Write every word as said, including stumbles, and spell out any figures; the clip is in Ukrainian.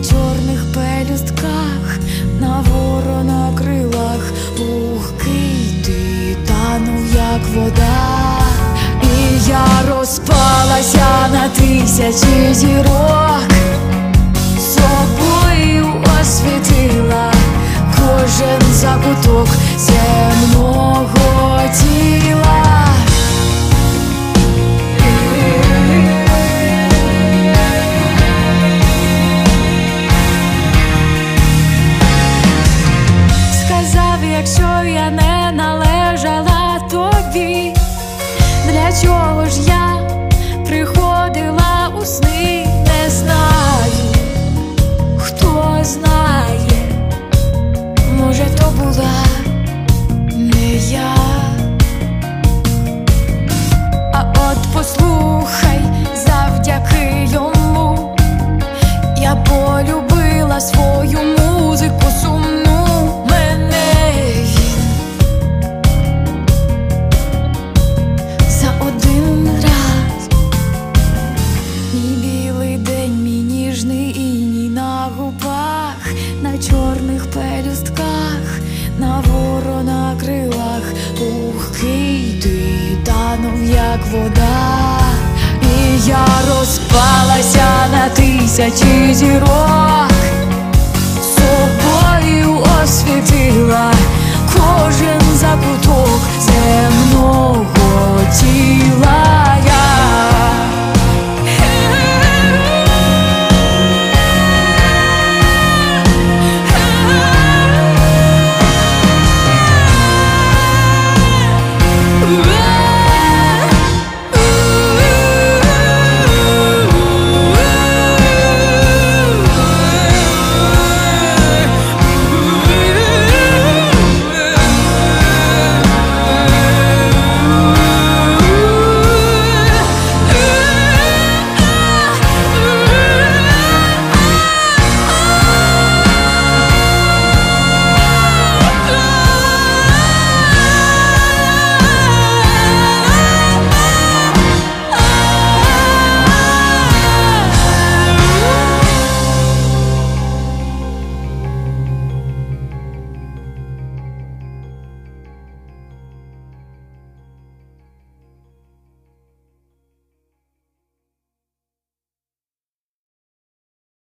чорних пелюстках, на ворона крилах, пухкий ти танув, як вода, і я розпалася на тисячі зірок, собою освітила кожен закуток земного тіла. Якщо я не належала тобі, для чого ж я приходила у сни? Не знаю, хто знає, може то була не я. А от послухай, завдяки йому я полюбила свою музику сумну. На чорних пелюстках, на ворона крилах, пухкий ти танув, як вода, і я розпалася на тисячі зірок, собою освітила кожен закуток земного тіла.